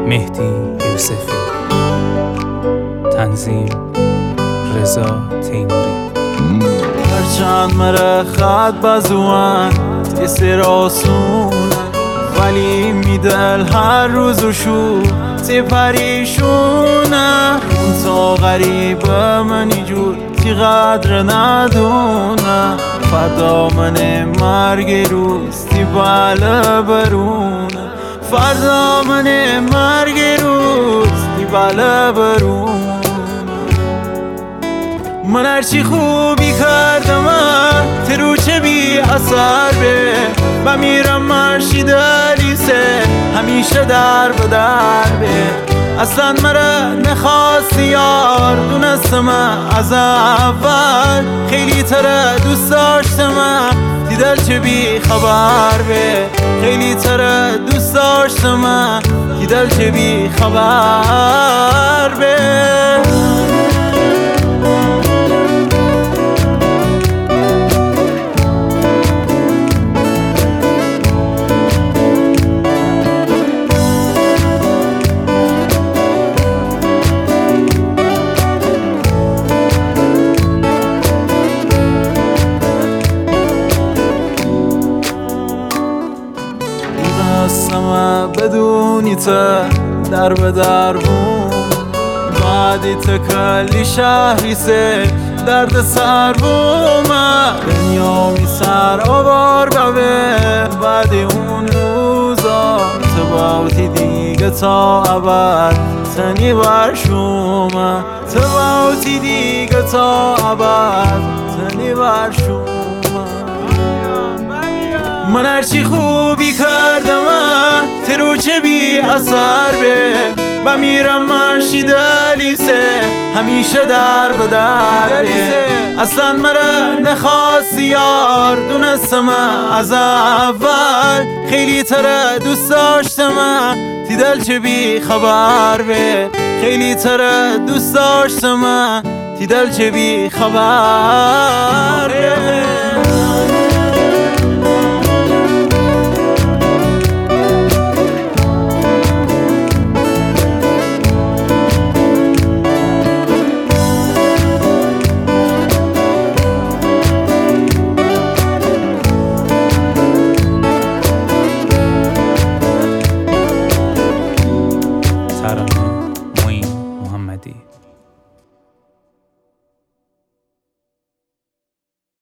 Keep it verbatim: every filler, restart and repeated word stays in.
مهدی یوسفی. تنظیم رضا تیموری. هرچند مره خط بزوان تیسر آسونه، ولی میدل هر روز و شو تی پریشونه. تا غریب منی جور تی قدر ندونه، فردا من مرگ روز تی بله برونه. فردا من مرگ روز تی بله برونه. من هرچی خوبی کردم تی رو چه بی اثر به و میرم مرشی دلیسه همیشه در به در به. اصلا مرا نخواستی یار، دونستم از اول خیلی تره دوست داشتم تی دل چه بی خبر به. خیلی تره دوست داشتم تی دل چه بی خبر به. دستم بدونی تا در به در بون، بعدی تا کلی شهری سه درد سر بومه. دنیا می سر آوار ببه بعد اون روزا تو باوتی دیگه تا ابد تنی برشومه. تو باوتی دیگه تا ابد تنی برشومه. من هرچی خوبی کردم تی رو چه بی اثر به و میرم مرشی دلیسه همیشه در به در به. اصلا مرا نخواستی یار، دونستم از اول خیلی تره دوست داشتم تی دل چه بی خبر به. خیلی تره دوست داشتم تی دل چه بی خبر به.